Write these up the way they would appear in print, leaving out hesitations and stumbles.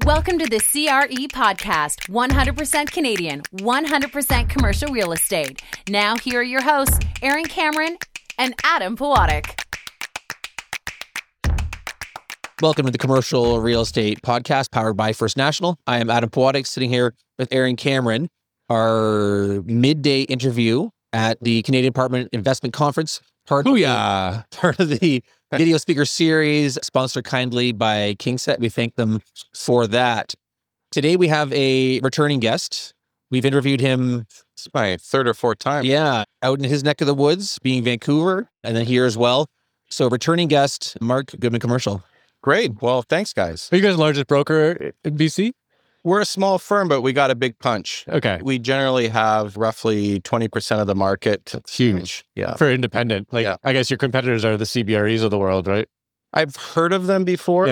Welcome to the CRE Podcast, 100% Canadian, 100% commercial real estate. Now, here are your hosts, Aaron Cameron and Adam Pawatic. Welcome to the Commercial Real Estate Podcast powered by First National. I am Adam Pawatic, sitting here with Aaron Cameron, our midday interview at the Canadian Apartment Investment Conference, part of the video speaker series, sponsored kindly by KingSett. We thank them for that. Today we have a returning guest. We've interviewed him. It's my third or fourth time. Yeah, out in his neck of the woods, being Vancouver, and then here as well. So returning guest, Mark Goodman Commercial. Great. Well, thants, guys. Are you guys the largest broker in BC? We're a small firm, but we got a big punch. Okay. We generally have roughly 20% of the market. It's huge. Yeah. For independent. Yeah. I guess your competitors are the CBREs of the world, right? I've heard of them before.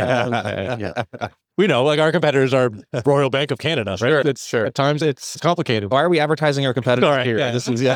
Yeah. We know, our competitors are Royal Bank of Canada, right? Sure. At times it's complicated. Why are we advertising our competitors All right, here? yeah. This is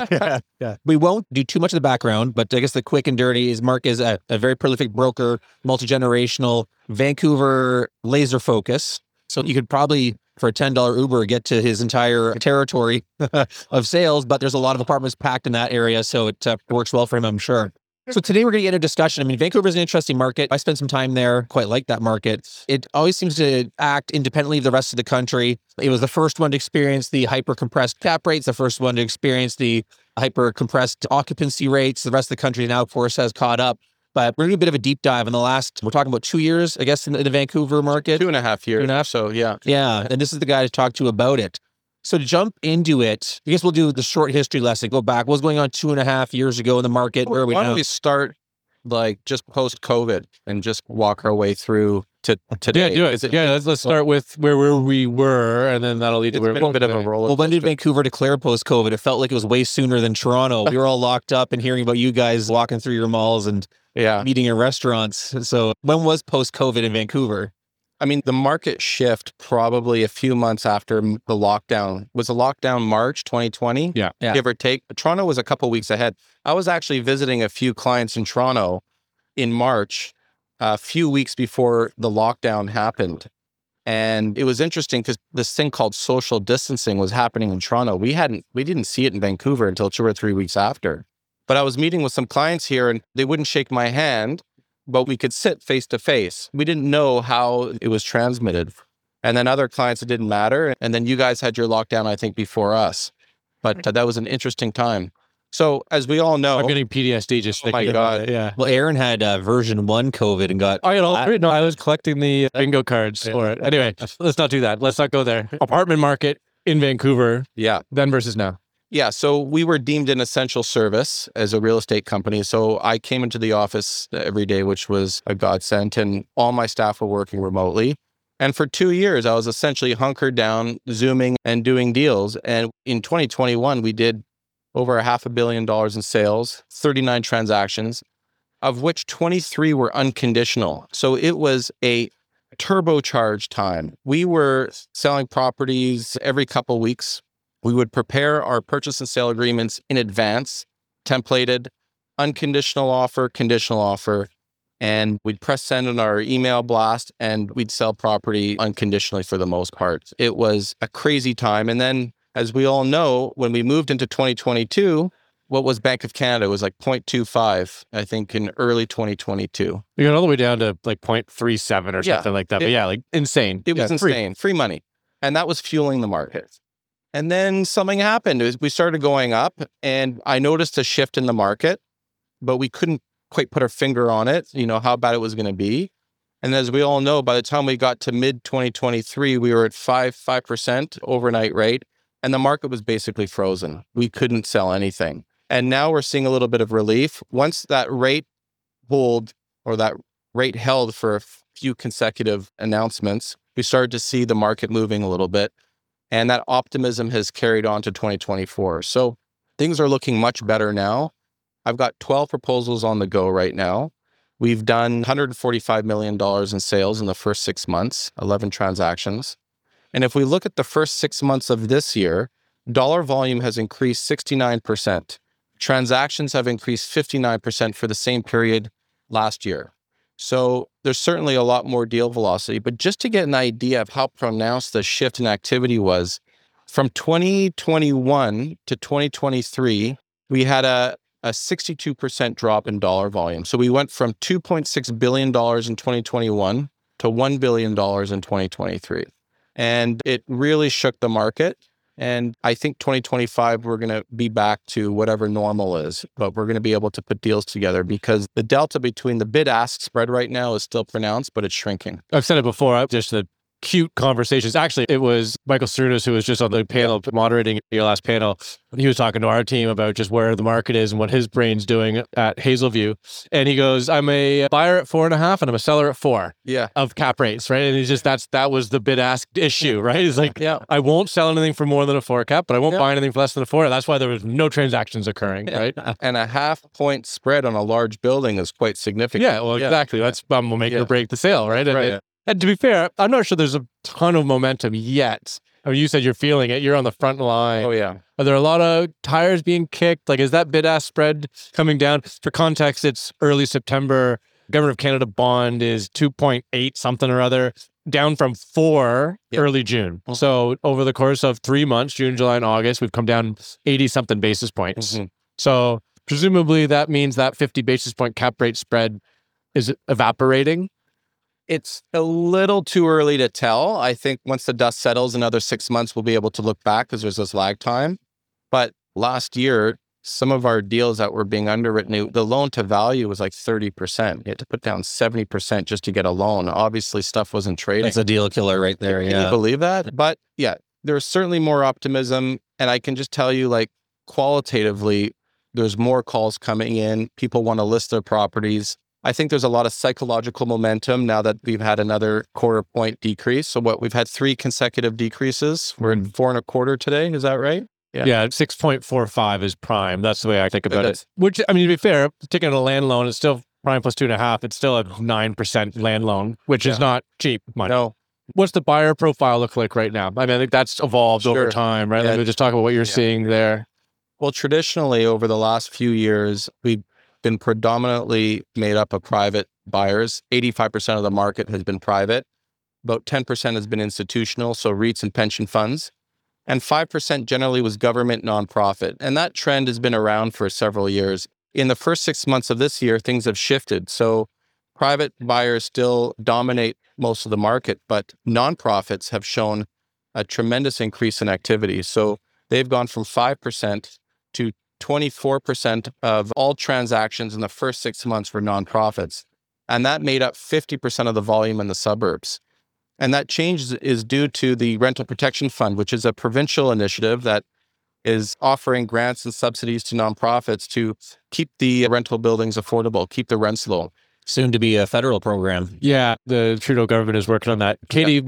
We won't do too much of the background, but I guess the quick and dirty is Mark is a very prolific broker, multi-generational, Vancouver laser focus. So you could probably, for a $10 Uber, get to his entire territory of sales, but there's a lot of apartments packed in that area, so it works well for him, I'm sure. So today we're going to get into discussion. I mean, Vancouver is an interesting market. I spent some time there, quite like that market. It always seems to act independently of the rest of the country. It was the first one to experience the hyper-compressed cap rates, the first one to experience the hyper-compressed occupancy rates. The rest of the country now, of course, has caught up. But we're going to do a bit of a deep dive in the last, we're talking about 2 years, I guess, in the Vancouver market. 2.5 years. 2.5. So, yeah. Yeah. And this is the guy to talk to about it. So to jump into it, I guess we'll do the short history lesson. Go back. What was going on 2.5 years ago in the market? Where are we now? Why don't we start just post-COVID and just walk our way through to today? Yeah, do it. Let's start with where we were, and then that'll lead to where It's been a bit of a roller Well, when did coaster. Vancouver declare post-COVID? It felt like it was way sooner than Toronto. We were all locked up and hearing about you guys walking through your malls and meeting in restaurants. So when was post-COVID in Vancouver? I mean, the market shift probably a few months after the lockdown. Was the lockdown March 2020? Yeah. Give or take. Toronto was a couple weeks ahead. I was actually visiting a few clients in Toronto in March, a few weeks before the lockdown happened. And it was interesting because this thing called social distancing was happening in Toronto. We didn't see it in Vancouver until 2 or 3 weeks after. But I was meeting with some clients here and they wouldn't shake my hand, but we could sit face to face. We didn't know how it was transmitted. And then other clients, it didn't matter. And then you guys had your lockdown, I think, before us. But that was an interesting time. So as we all know, I'm getting PTSD just thinking my about God. it. Yeah. Well, Aaron had version 1 COVID and got... I got all three. No, I was collecting the bingo cards for it. Anyway, let's not do that. Let's not go there. Apartment market in Vancouver, yeah. then versus now. Yeah, so we were deemed an essential service as a real estate company. So I came into the office every day, which was a godsend, and all my staff were working remotely. And for 2 years, I was essentially hunkered down, Zooming and doing deals. And in 2021, we did over $500 million in sales, 39 transactions, of which 23 were unconditional. So it was a turbocharged time. We were selling properties every couple weeks. We would prepare our purchase and sale agreements in advance, templated, unconditional offer, conditional offer, and we'd press send on our email blast and we'd sell property unconditionally for the most part. It was a crazy time. And then, as we all know, when we moved into 2022, what was Bank of Canada? It was like 0.25, I think, in early 2022. We got all the way down to 0.37 or something like that. But insane. It was insane. Free money. And that was fueling the market. And then something happened. We started going up and I noticed a shift in the market, but we couldn't quite put our finger on it, how bad it was going to be. And as we all know, by the time we got to mid 2023, we were at 5% overnight rate and the market was basically frozen. We couldn't sell anything. And now we're seeing a little bit of relief. Once that rate held for a few consecutive announcements, we started to see the market moving a little bit. And that optimism has carried on to 2024. So things are looking much better now. I've got 12 proposals on the go right now. We've done $145 million in sales in the first 6 months, 11 transactions. And if we look at the first 6 months of this year, dollar volume has increased 69%. Transactions have increased 59% for the same period last year. So there's certainly a lot more deal velocity. But just to get an idea of how pronounced the shift in activity was, from 2021 to 2023, we had a 62% drop in dollar volume. So we went from $2.6 billion in 2021 to $1 billion in 2023. And it really shook the market. And I think 2025, we're going to be back to whatever normal is, but we're going to be able to put deals together because the delta between the bid-ask spread right now is still pronounced, but it's shrinking. I've said it before, just the cute conversations. Actually, it was Michael Cernas who was just on the panel moderating your last panel. He was talking to our team about just where the market is and what his brain's doing at Hazelview. And he goes, I'm a buyer at 4.5 and I'm a seller at 4 of cap rates, right? And he's just, that was the bid ask issue, right? He's like, I won't sell anything for more than a 4 cap, but I won't buy anything for less than a 4. That's why there was no transactions occurring, right? And a half point spread on a large building is quite significant. Yeah, well, exactly. That's will make or break the sale, right? And to be fair, I'm not sure there's a ton of momentum yet. I mean, you said you're feeling it. You're on the front line. Oh, yeah. Are there a lot of tires being kicked? Like, is that bid-ask spread coming down? For context, it's early September. Government of Canada bond is 2.8 something or other, down from 4 early June. So over the course of 3 months, June, July, and August, we've come down 80-something basis points. So presumably that means that 50 basis point cap rate spread is evaporating. It's a little too early to tell. I think once the dust settles, another 6 months, we'll be able to look back because there's this lag time. But last year, some of our deals that were being underwritten, the loan to value was like 30%. You had to put down 70% just to get a loan. Obviously, stuff wasn't trading. That's a deal killer right there. Can you believe that? But yeah, there's certainly more optimism. And I can just tell you, like, qualitatively, there's more calls coming in. People want to list their properties. I think there's a lot of psychological momentum now that we've had another 1/4 point decrease. So we've had 3 consecutive decreases. We're in 4.25 today. Is that right? Yeah, 6.45 is prime. That's the way I think about it. Which, I mean, to be fair, taking a land loan is still prime plus 2.5. It's still a 9% land loan, which is not cheap money. No. What's the buyer profile look like right now? I mean, I think that's evolved over time, right? Let me just talk about what you're seeing there. Well, traditionally, over the last few years, we've been predominantly made up of private buyers. 85% of the market has been private. About 10% has been institutional, so REITs and pension funds. And 5% generally was government nonprofit. And that trend has been around for several years. In the first 6 months of this year, things have shifted. So private buyers still dominate most of the market, but nonprofits have shown a tremendous increase in activity. So they've gone from 5% to 24% of all transactions in the first 6 months for nonprofits. And that made up 50% of the volume in the suburbs. And that change is due to the Rental Protection Fund, which is a provincial initiative that is offering grants and subsidies to nonprofits to keep the rental buildings affordable, keep the rents low. Soon to be a federal program. Yeah, the Trudeau government is working on that. Katie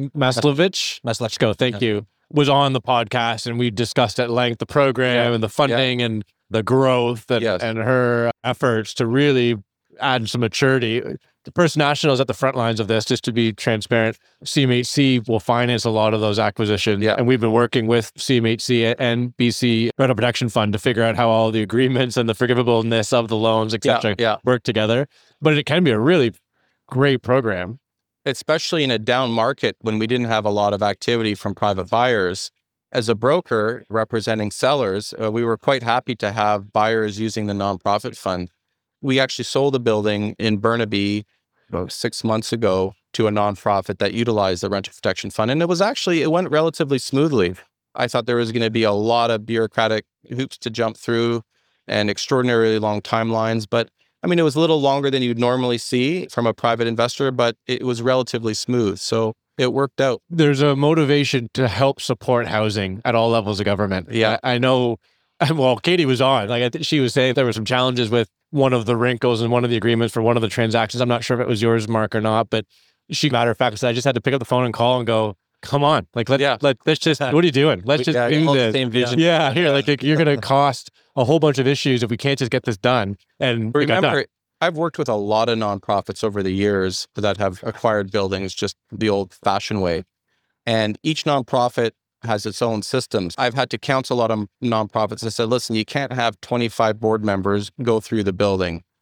Maslowicz, thank you, was on the podcast, and we discussed at length the program and the funding and the growth and her efforts to really add some maturity. The First National is at the front lines of this, just to be transparent. CMHC will finance a lot of those acquisitions. And we've been working with CMHC and BC Rental Protection Fund to figure out how all the agreements and the forgivableness of the loans, et cetera, work together. But it can be a really great program. Especially in a down market when we didn't have a lot of activity from private buyers. As a broker representing sellers, we were quite happy to have buyers using the nonprofit fund. We actually sold a building in Burnaby about 6 months ago to a nonprofit that utilized the Rental Protection Fund. And it went relatively smoothly. I thought there was going to be a lot of bureaucratic hoops to jump through and extraordinarily long timelines. But I mean, it was a little longer than you'd normally see from a private investor, but it was relatively smooth. So it worked out. There's a motivation to help support housing at all levels of government. Yeah. I know, well, Katie was on. Like, I think she was saying there were some challenges with one of the wrinkles and one of the agreements for one of the transactions. I'm not sure if it was yours, Mark, or not, but matter of fact, said I just had to pick up the phone and call and go, come on, like, let's just, what are you doing? Let's just do this. Same vision. Yeah, here, like, you're going to cost a whole bunch of issues if we can't just get this done. And remember, I've worked with a lot of nonprofits over the years that have acquired buildings just the old-fashioned way. And each nonprofit has its own systems. I've had to counsel a lot of nonprofits. I said, listen, you can't have 25 board members go through the building.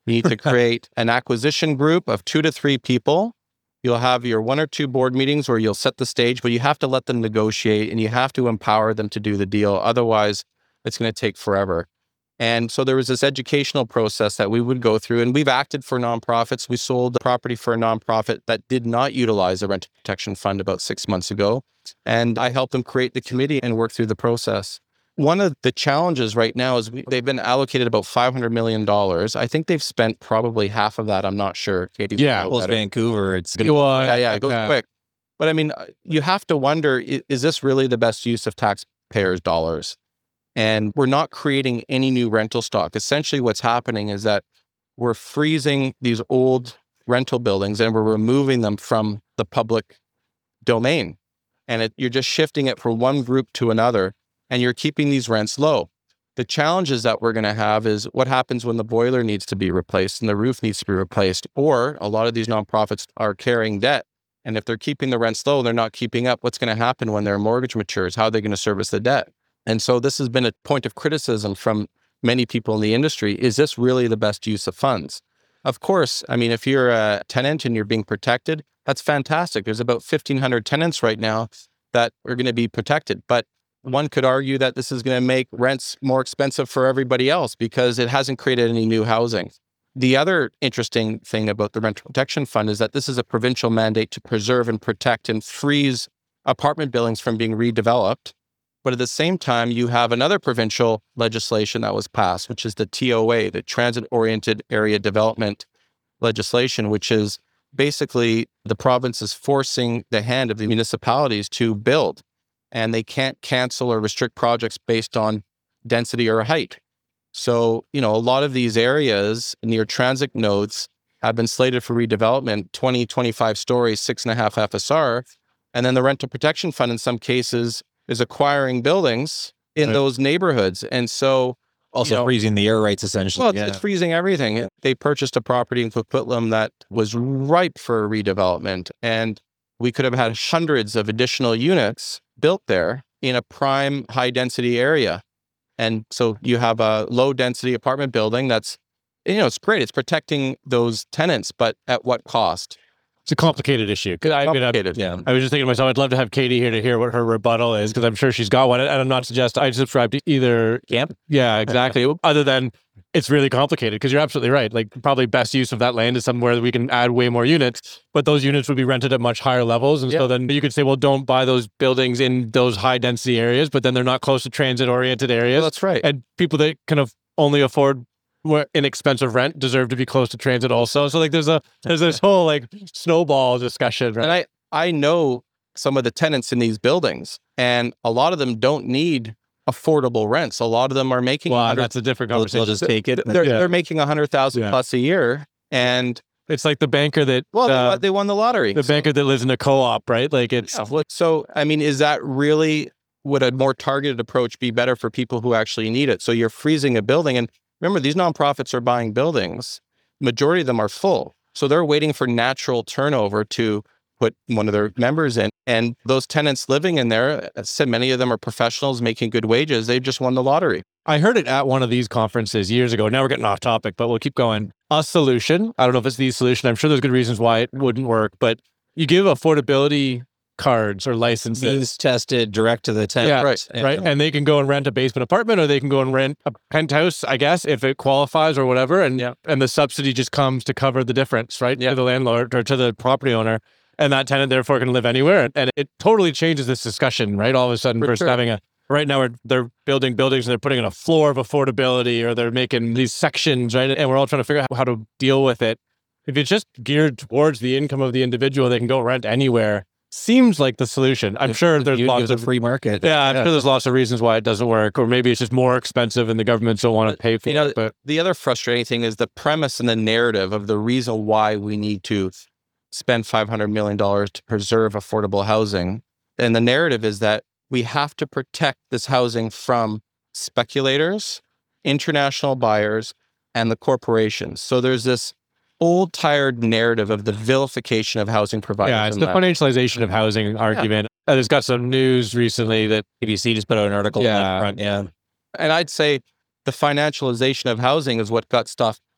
You need to create an acquisition group of 2 to 3 people. You'll have your 1 or 2 board meetings where you'll set the stage, but you have to let them negotiate and you have to empower them to do the deal. Otherwise, it's going to take forever. And so there was this educational process that we would go through, and we've acted for nonprofits. We sold the property for a nonprofit that did not utilize a rental protection fund about 6 months ago. And I helped them create the committee and work through the process. One of the challenges right now is they've been allocated about $500 million. I think they've spent probably half of that. I'm not sure. Katie, well, it's Vancouver. It's it goes quick. But I mean, you have to wonder, is this really the best use of taxpayers' dollars? And we're not creating any new rental stock. Essentially, what's happening is that we're freezing these old rental buildings and we're removing them from the public domain. And you're just shifting it from one group to another, and you're keeping these rents low. The challenges that we're going to have is what happens when the boiler needs to be replaced and the roof needs to be replaced, or a lot of these nonprofits are carrying debt. And if they're keeping the rents low, they're not keeping up. What's going to happen when their mortgage matures? How are they going to service the debt? And so this has been a point of criticism from many people in the industry. Is this really the best use of funds? Of course, I mean, if you're a tenant and you're being protected, that's fantastic. There's about 1,500 tenants right now that are going to be protected. But one could argue that this is going to make rents more expensive for everybody else because it hasn't created any new housing. The other interesting thing about the Rental Protection Fund is that this is a provincial mandate to preserve and protect and freeze apartment buildings from being redeveloped. But at the same time, you have another provincial legislation that was passed, which is the TOA, the Transit-Oriented Area Development legislation, which is basically the province is forcing the hand of the municipalities to build, and they can't cancel or restrict projects based on density or height. So, a lot of these areas near transit nodes have been slated for redevelopment, 20, 25 stories, 6.5 FSR. And then the Rental Protection Fund in some cases is acquiring buildings in those neighborhoods. And so also freezing the air rights, essentially. Well, it's freezing everything. They purchased a property in Coquitlam that was ripe for redevelopment. And we could have had hundreds of additional units built there in a prime high density area. And so you have a low density apartment building that's, it's great. It's protecting those tenants, but at what cost? It's a complicated issue. I was just thinking to myself, I'd love to have Katie here to hear what her rebuttal is, because I'm sure she's got one. And I'm not suggesting I subscribe to either camp. Yeah, exactly. Other than it's really complicated, because you're absolutely right. Like, probably best use of that land is somewhere that we can add way more units, but those units would be rented at much higher levels. And so then you could say, well, don't buy those buildings in those high density areas, but then they're not close to transit oriented areas. Well, that's right. And people that kind of only afford more inexpensive rent deserve to be close to transit also. So like there's this whole like snowball discussion. Right? And I know some of the tenants in these buildings, and a lot of them don't need affordable rents. A lot of them are making that's a different conversation. They'll just take it. They're making $100,000 plus a year, and it's like the banker that they won the lottery. The banker that lives in a co-op, right? Like it's so. I mean, is that really, would a more targeted approach be better for people who actually need it? So you're freezing a building, and remember, these nonprofits are buying buildings. Majority of them are full, so they're waiting for natural turnover to put one of their members in. And those tenants living in there, as I said, many of them are professionals making good wages. They've just won the lottery. I heard it at one of these conferences years ago. Now we're getting off topic, but we'll keep going. A solution. I don't know if it's the solution. I'm sure there's good reasons why it wouldn't work, but you give affordability cards or licenses. Means tested direct to the tenant. Yeah, right. And they can go and rent a basement apartment, or they can go and rent a penthouse, I guess, if it qualifies or whatever. And the subsidy just comes to cover the difference, right? To the landlord or to the property owner. And that tenant therefore can live anywhere. And it totally changes this discussion, right? All of a sudden, versus having right now they're building buildings and they're putting in a floor of affordability, or they're making these sections, right? And we're all trying to figure out how to deal with it. If it's just geared towards the income of the individual, they can go rent anywhere. Seems like the solution. I'm sure there's lots of free market. Yeah, I'm sure there's lots of reasons why it doesn't work, or maybe it's just more expensive and the governments don't want to pay for it. But the other frustrating thing is the premise and the narrative of the reason why we need to spend $500 million to preserve affordable housing. And the narrative is that we have to protect this housing from speculators, international buyers, and the corporations. So there's this old, tired narrative of the vilification of housing providers. Yeah, it's the financialization of housing argument. There's got some news recently that ABC just put out an article on that front. And I'd say the financialization of housing is what got stuff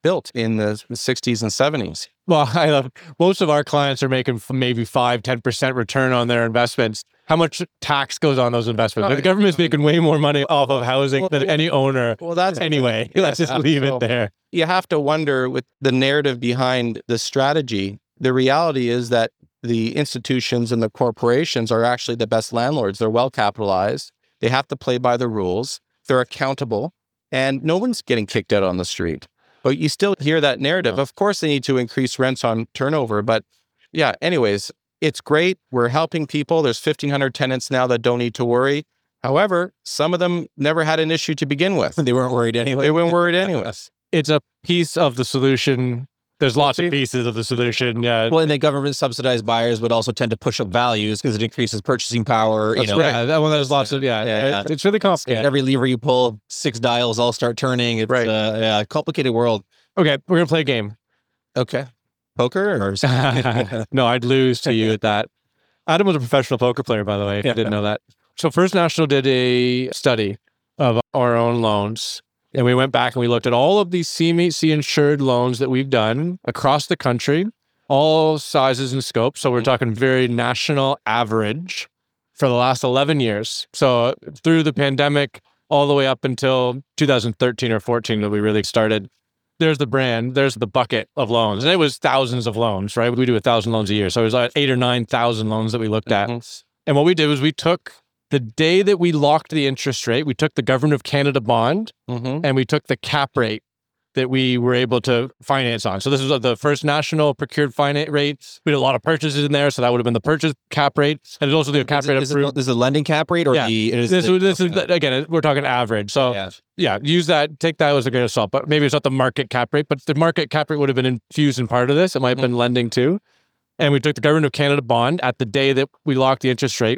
built in the 60s and 70s. Well, I love most of our clients are making maybe 5-10% return on their investments. How much tax goes on those investments? The government's making way more money off of housing than any owner. Well, that's anyway. Let's just leave it there. You have to wonder with the narrative behind the strategy. The reality is that the institutions and the corporations are actually the best landlords. They're well capitalized. They have to play by the rules. They're accountable, and no one's getting kicked out on the street. But you still hear that narrative. Of course, they need to increase rents on turnover. But yeah, anyways, it's great. We're helping people. There's 1,500 tenants now that don't need to worry. However, some of them never had an issue to begin with. They weren't worried anyway. They weren't worried anyways. It's a piece of the solution. There's lots of pieces of the solution. Yeah. Well, and the government subsidized buyers would also tend to push up values because it increases purchasing power. That's right. Yeah, well, there's lots of, it's really complicated. Every lever you pull, 6 dials all start turning. It's a complicated world. Okay, we're going to play a game. Okay. Poker? Or No, I'd lose to you at that. Adam was a professional poker player, by the way, if you didn't know that. So First National did a study of our own loans. And we went back and we looked at all of these CMHC insured loans that we've done across the country, all sizes and scopes. So we're talking very national average for the last 11 years. So through the pandemic, all the way up until 2013 or 14 that we really started. There's the brand, there's the bucket of loans. And it was thousands of loans, right? We do 1,000 loans a year. So it was like 8,000 or 9,000 loans that we looked at. And what we did was we took the day that we locked the interest rate, we took the Government of Canada bond and we took the cap rate that we were able to finance on. So this was the First National procured finance rate. We did a lot of purchases in there, so that would have been the purchase cap rate. And there's also the cap rate. This is a lending cap rate, or this is again, we're talking average. So use that, take that as a grain of salt. But maybe it's not the market cap rate, but the market cap rate would have been infused in part of this. It might have been lending too. And we took the Government of Canada bond at the day that we locked the interest rate,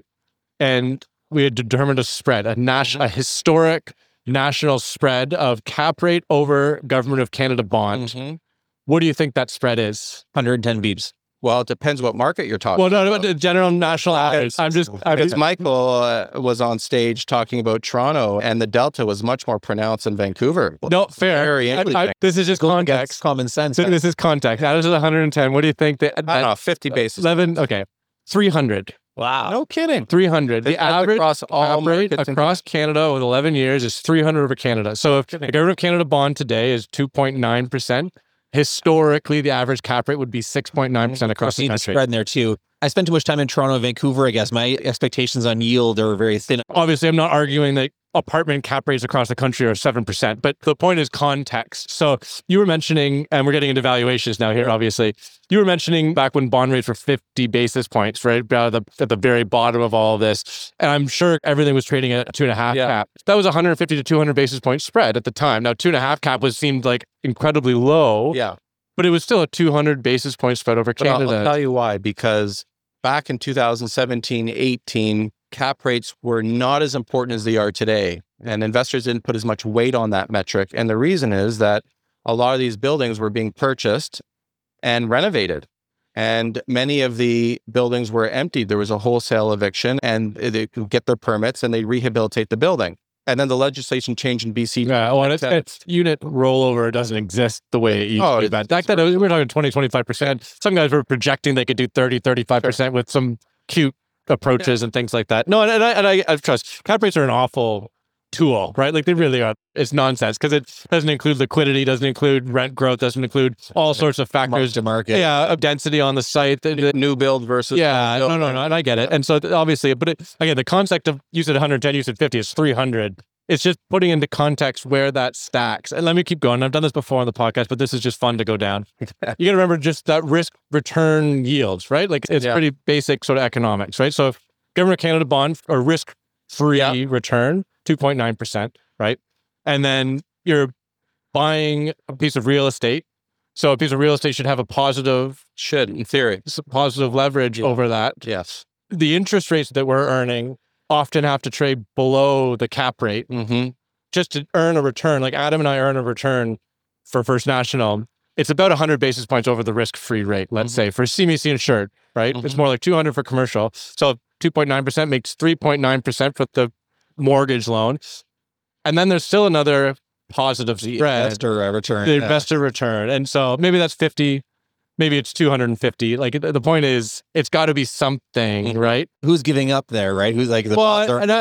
and we had determined a spread, a historic national spread of cap rate over Government of Canada bond. What do you think that spread is? 110 beeps. Well, it depends what market you're talking about. Well, no, the general national average. Because Michael was on stage talking about Toronto, and the delta was much more pronounced in Vancouver. No, fair. This is just context. Common sense. So this is context. That is 110. What do you think? I don't know, 50 basis. 11, okay. 300. Wow. No kidding. 300. The average across all rate across Canada with 11 years is 300 over Canada. So if the Government of Canada bond today is 2.9%, historically, the average cap rate would be 6.9% across the country. Spread in there too. I spent too much time in Toronto and Vancouver, I guess. My expectations on yield are very thin. Obviously, I'm not arguing that apartment cap rates across the country are 7%, but the point is context. So you were mentioning, and we're getting into valuations now here, obviously. You were mentioning back when bond rates were 50 basis points, right? At the very bottom of all of this. And I'm sure everything was trading at a 2.5 cap. That was 150 to 200 basis point spread at the time. Now, 2.5 cap seemed like incredibly low. Yeah. But it was still a 200 basis point spread over Canada. I'll tell you why. Because back in 2017, 18, cap rates were not as important as they are today. And investors didn't put as much weight on that metric. And the reason is that a lot of these buildings were being purchased and renovated. And many of the buildings were emptied. There was a wholesale eviction, and they could get their permits and they rehabilitate the building. And then the legislation changed in BC. Yeah, well, it's unit rollover doesn't exist the way it used to be. Back then, we were talking 20, 25%. Some guys were projecting they could do 30, 35% with some cute approaches and things like that. No, and I trust. Cap rates are an awful tool, right? Like they really are. It's nonsense because it doesn't include liquidity, doesn't include rent growth, doesn't include all sorts of factors. To market. Yeah, density on the site. The new build versus... Yeah, no, and I get it. And so obviously, but again, the concept of you said 110, you said 50 is 300. It's just putting into context where that stacks. And let me keep going. I've done this before on the podcast, but this is just fun to go down. You got to remember just that risk return yields, right? Like it's pretty basic sort of economics, right? So if Government of Canada bond or risk-free return, 2.9%, right? And then you're buying a piece of real estate. So a piece of real estate should have a positive... Should, in theory. Positive leverage over that. Yes. The interest rates that we're earning often have to trade below the cap rate just to earn a return. Like Adam and I earn a return for First National. It's about 100 basis points over the risk-free rate, let's say, for CMHC insured, right? It's more like 200 for commercial. So 2.9% makes 3.9% for the mortgage loan. And then there's still another positive The spread. investor return. The investor return. And so maybe that's 50, maybe it's 250. Like the point is, it's got to be something, right? Who's giving up there, right? Who's like where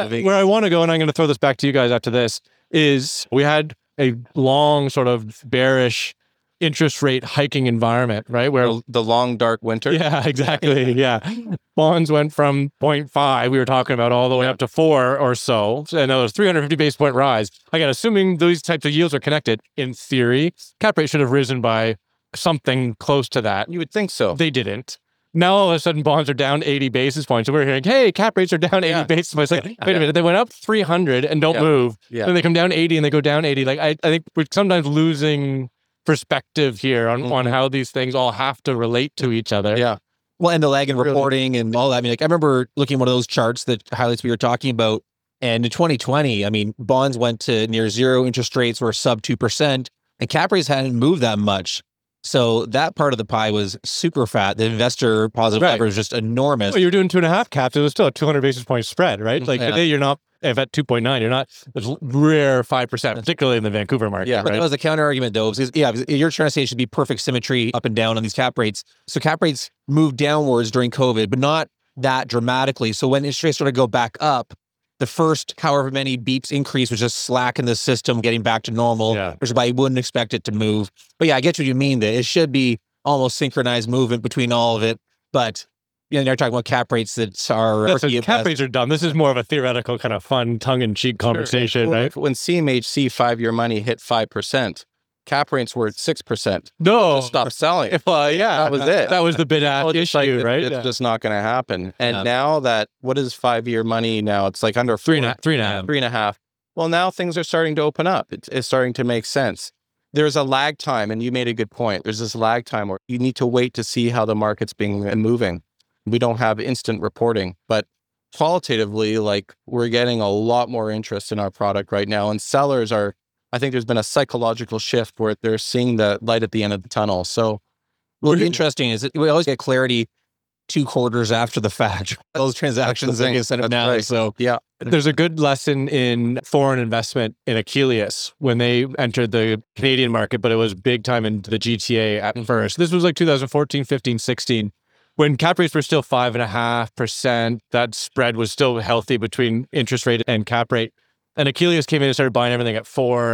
I want to go, and I'm going to throw this back to you guys after this, is we had a long sort of bearish interest rate hiking environment, right? Where the long dark winter. Yeah, exactly. Yeah. Bonds went from 0.5, we were talking about, all the way up to 4 or so. And it was 350 basis point rise. Again, assuming these types of yields are connected, in theory, cap rate should have risen by something close to that. You would think so. They didn't. Now all of a sudden bonds are down 80 basis points. And we're hearing, hey, cap rates are down 80 basis points. Like, wait a minute, they went up 300 and don't move. Yeah. Then they come down 80 and they go down 80. Like I think we're sometimes losing perspective here on how these things all have to relate to each other. Yeah. Well, and the lag in reporting and all that. I mean, like I remember looking at one of those charts that highlights we were talking about. And in 2020, I mean, bonds went to near zero, interest rates were sub 2%, and cap rates hadn't moved that much. So that part of the pie was super fat. The investor positive leverage was just enormous. Well, you were doing 2.5 caps. It was still a 200 basis point spread, right? Like today, you're not, if at 2.9, you're not, there's rare 5%, particularly in the Vancouver market. Yeah, right? But that was the counter argument, though. Because, you're trying to say it should be perfect symmetry up and down on these cap rates. So cap rates moved downwards during COVID, but not that dramatically. So when interest rates started to go back up, the first however many beeps increase was just slack in the system, getting back to normal, which is why you wouldn't expect it to move. But yeah, I get what you mean. That it should be almost synchronized movement between all of it. But you're talking about cap rates that are... cap rates are dumb. This is more of a theoretical kind of fun tongue-in-cheek conversation, right? When CMHC 5-year money hit 5%, cap rates were at 6%. No. Stop selling. That was it. That was the bid-ask issue, right? It's just not going to happen. And now that, what is 5-year money now? It's like under 3.5. 3.5. Well, now things are starting to open up. It's starting to make sense. There's a lag time, and you made a good point. There's this lag time where you need to wait to see how the market's moving. We don't have instant reporting, but qualitatively, like we're getting a lot more interest in our product right now, and sellers are, I think there's been a psychological shift where they're seeing the light at the end of the tunnel. So what's interesting is that we always get clarity 2 quarters after the fact. Those transactions that get set up now. Right. So there's a good lesson in foreign investment in Achilles when they entered the Canadian market, but it was big time in the GTA at first. This was like 2014, 15, 16. When cap rates were still 5.5%, that spread was still healthy between interest rate and cap rate. And Achilles came in and started buying everything at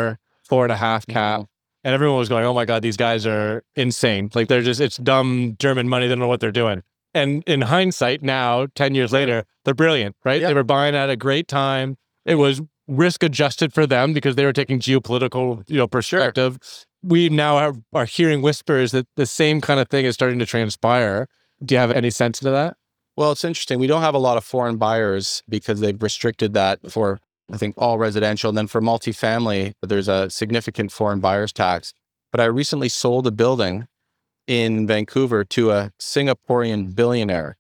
4.5 cap. And everyone was going, oh my God, these guys are insane. Like it's dumb German money. They don't know what they're doing. And in hindsight now, 10 years later, they're brilliant, right? They were buying at a great time. It was risk adjusted for them because they were taking geopolitical, perspective. We now are hearing whispers that the same kind of thing is starting to transpire. Do you have any sense to that? Well, it's interesting. We don't have a lot of foreign buyers because they've restricted that for, I think, all residential. And then for multifamily, there's a significant foreign buyers tax. But I recently sold a building in Vancouver to a Singaporean billionaire,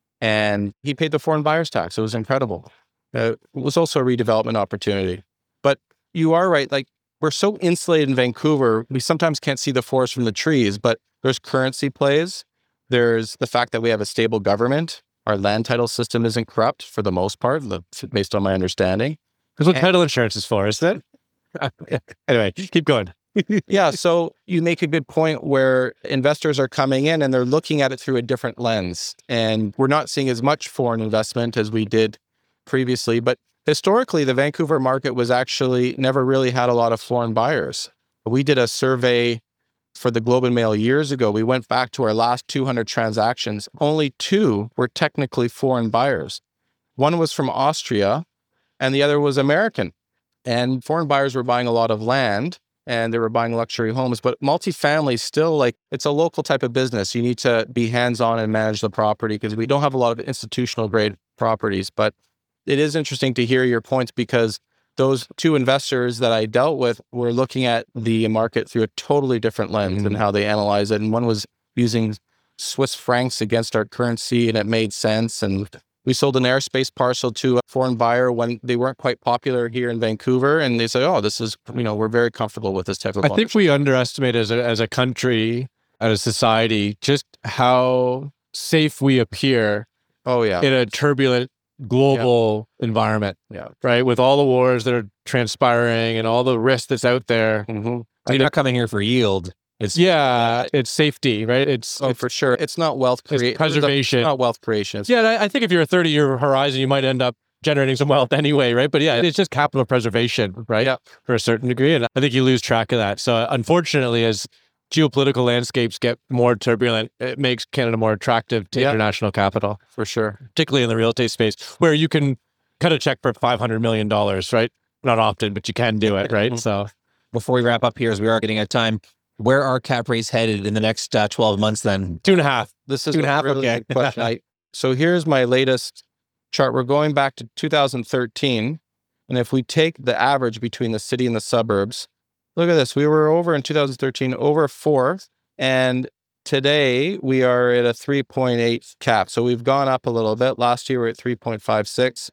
and he paid the foreign buyers tax. It was incredible. It was also a redevelopment opportunity. But you are right. Like, we're so insulated in Vancouver, we sometimes can't see the forest from the trees, but there's currency plays. There's the fact that we have a stable government. Our land title system isn't corrupt for the most part, based on my understanding. Because what title insurance is for, isn't it? Anyway, keep going. Yeah, so you make a good point where investors are coming in and they're looking at it through a different lens. And we're not seeing as much foreign investment as we did previously. But historically, the Vancouver market was actually never really had a lot of foreign buyers. We did a survey for the Globe and Mail years ago. We went back to our last 200 transactions. Only 2 were technically foreign buyers. One was from Austria and the other was American. And foreign buyers were buying a lot of land and they were buying luxury homes. But multifamily still, like, it's a local type of business. You need to be hands-on and manage the property because we don't have a lot of institutional grade properties. But it is interesting to hear your points because those 2 investors that I dealt with were looking at the market through a totally different lens and how they analyze it. And one was using Swiss francs against our currency, and it made sense. And we sold an airspace parcel to a foreign buyer when they weren't quite popular here in Vancouver. And they said, oh, this is, we're very comfortable with this type of ownership. I think we underestimate as a country, as a society, just how safe we appear in a turbulent global environment, right? With all the wars that are transpiring and all the risk that's out there. So you're not coming here for yield. It's safety, right? It's for sure. It's not wealth creation. It's preservation. It's not wealth creation. I think if you're a 30-year horizon, you might end up generating some wealth anyway, right? But it's just capital preservation, right? Yeah. For a certain degree. And I think you lose track of that. So unfortunately, as geopolitical landscapes get more turbulent, it makes Canada more attractive to international capital. For sure. Particularly in the real estate space, where you can cut a check for $500 million, right? Not often, but you can do it, right? So before we wrap up here, as we are getting at time, where are cap rates headed in the next 12 months then? 2.5. This is 2.5. Really okay. Good question. So here's my latest chart. We're going back to 2013. And if we take the average between the city and the suburbs, look at this. We were over in 2013, over 4. And today we are at a 3.8 cap. So we've gone up a little bit. Last year we were at 3.56.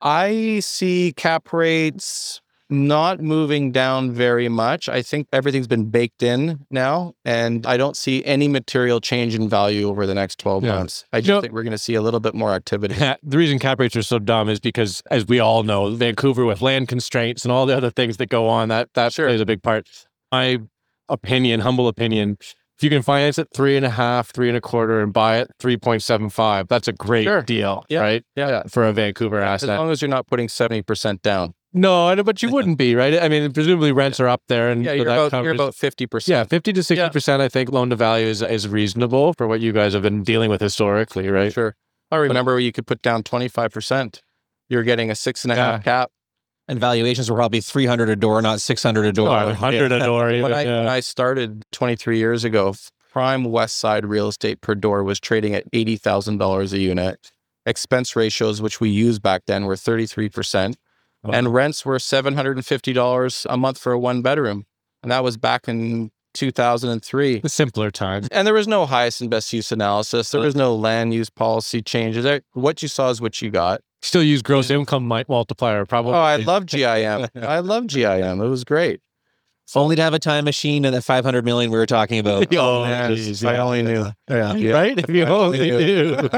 I see cap rates not moving down very much. I think everything's been baked in now, and I don't see any material change in value over the next 12 months. I just think we're going to see a little bit more activity. The reason cap rates are so dumb is because, as we all know, Vancouver with land constraints and all the other things that go on, that plays a big part. My opinion, humble opinion, if you can finance it 3.5, 3.25 and buy it 3.75, that's a great deal, right? Yeah. For a Vancouver asset. As long as you're not putting 70% down. No, but you wouldn't be, right? I mean, presumably rents are up there. And you're about 50%. Yeah, 50 to 60%, I think, loan to value is reasonable for what you guys have been dealing with historically, right? Sure. I remember you could put down 25%. You're getting a 6.5 cap. And valuations were probably 300 a door, not 600 a door. 100 a door. When I started 23 years ago, prime West Side real estate per door was trading at $80,000 a unit. Expense ratios, which we used back then, were 33%. And rents were $750 a month for a 1-bedroom. And that was back in 2003. The simpler times. And there was no highest and best use analysis. There was no land use policy changes. What you saw is what you got. Still use gross income multiplier, probably. Oh, I love GIM. I love GIM. It was great. If only to have a time machine and that 500 million we were talking about. Geez, I only knew. Right? If you only knew.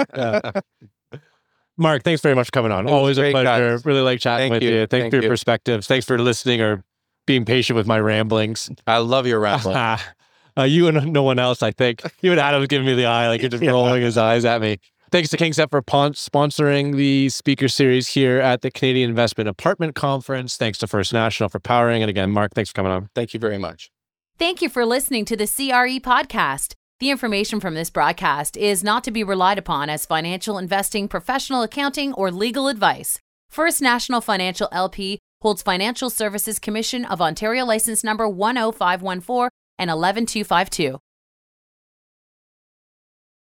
Mark, thanks very much for coming on. Always a pleasure. Guys. Really like chatting with you. Thanks for your perspectives. Thanks for listening or being patient with my ramblings. I love your rambling. You and no one else, I think. You and Adam was giving me the eye, like you're just rolling his eyes at me. Thanks to KingSett for sponsoring the speaker series here at the Canadian Investment Apartment Conference. Thanks to First National for powering. And again, Mark, thanks for coming on. Thank you very much. Thank you for listening to the CRE podcast. The information from this broadcast is not to be relied upon as financial investing, professional accounting, or legal advice. First National Financial LP holds Financial Services Commission of Ontario license number 10514 and 11252.